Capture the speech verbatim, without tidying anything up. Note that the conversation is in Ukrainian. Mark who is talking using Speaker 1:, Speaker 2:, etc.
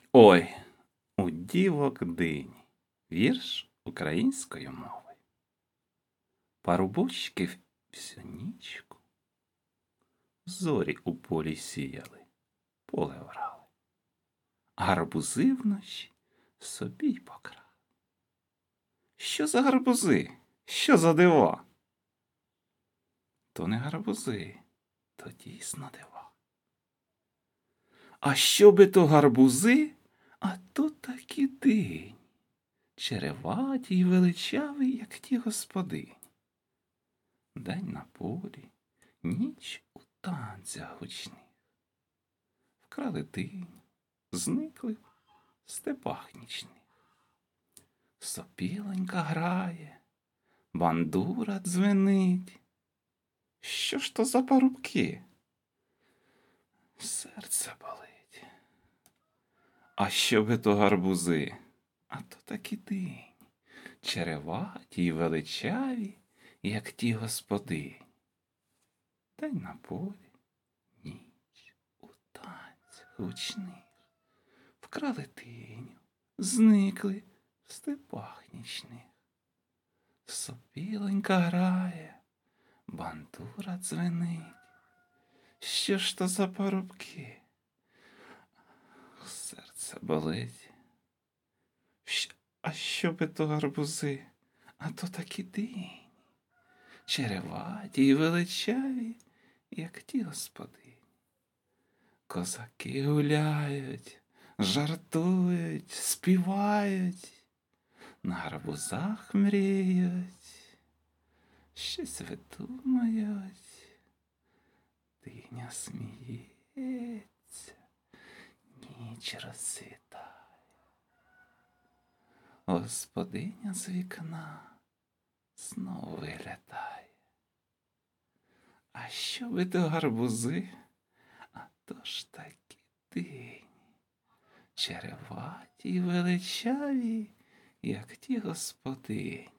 Speaker 1: Ой, у дівок дині. Вірш українською мовою. Парубочки всю нічку зорі у полі сіяли, поле орали, гарбузи вночі собі й покрали. Що за гарбузи? Що за дива? То не гарбузи, то дійсно дива. А що би то гарбузи, а то такі дині, череваті й величаві, як ті господині. День на полі, ніч у танцях гучних. Вкрали дині, зникли в степах нічних. Сопіленька грає, бандура дзвенить. Що ж то за парубки? Серце болить. А що би то гарбузи? А то такі дині, череваті й величаві, як ті господині. День на полі, ніч у танцях гучних. Вкрали диню, зникли в степах нічних. Сопіленька грає, бандура дзвенить. Що ж то за парубки? Серце болить. А що би то гарбузи? А то такі дині, череваті й величаві, як ті господині. Козаки гуляють, жартують, співають, на гарбузах мріють, щось видумають. Диня сміється, ніч розцвітає. Господиня з вікна знову виглядає. А що би то гарбузи? А то ж такі дині, череваті й величаві, як ті господині.